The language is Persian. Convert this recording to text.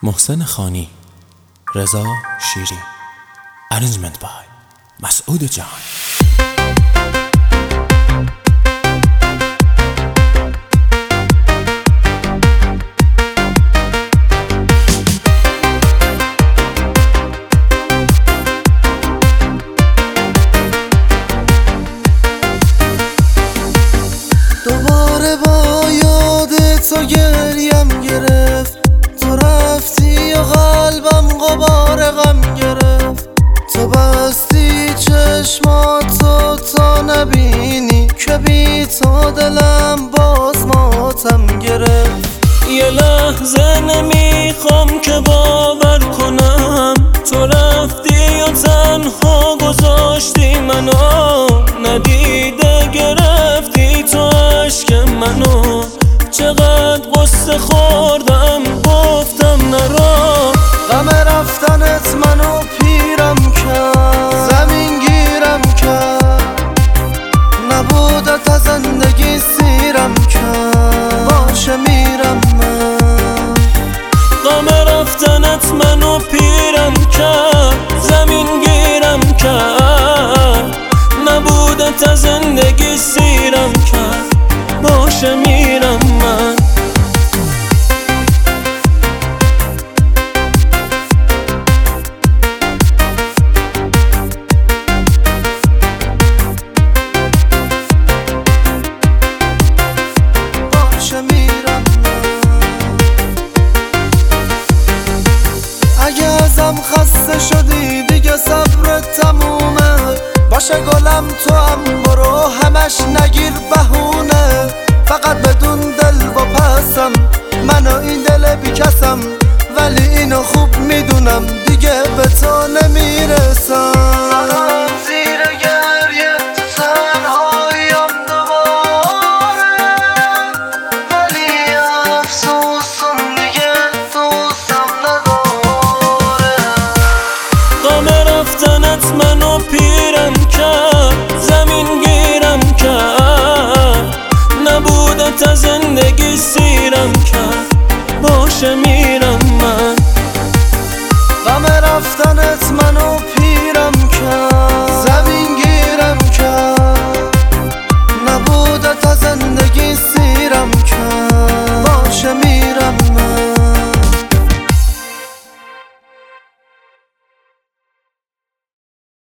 محسن خانی، رضا شیری. Arrangement by مسعود جهانی. دوباره با یاد تو گریم گرفت، تو رفتی و قلبم غبار غم گرفت. تو بستی چشماتو تا نبینی که بی تو دلم باز ماتم گرفت. یه لحظه نمیخوام که باور کنم تو رفتی و تنها گذاشتی منو، ندیده گرفتی تو عشق منو. چقدر قصه خوردم گفتم نرو، غم رفتنت منو پیرم کرد، زمین گیرم کرد، نبودت از زندگی سیرم کرد، باشه میرم من. غم رفتنت منو پیرم کرد، زمین گیرم کرد، نبودت از زندگی سیرم کرد، باشه میرم من. اگه ازم خسته شدی دیگه صبرت تمومه، باشه گلم تو هم برو همش نگیر بهونه. فقط بدون دل و پسم منو این دل بیکسم، ولی اینو خوب میدونم دیگه به تو نمیرسم. زیر گریه تو تنهاییم دوباره، ولی افسوسم دیگه دوستم نداره. غم رفتنت منو پیرم کرد، زمین گیرم کرد، نبودت از زندگی سیرم کرد، باشه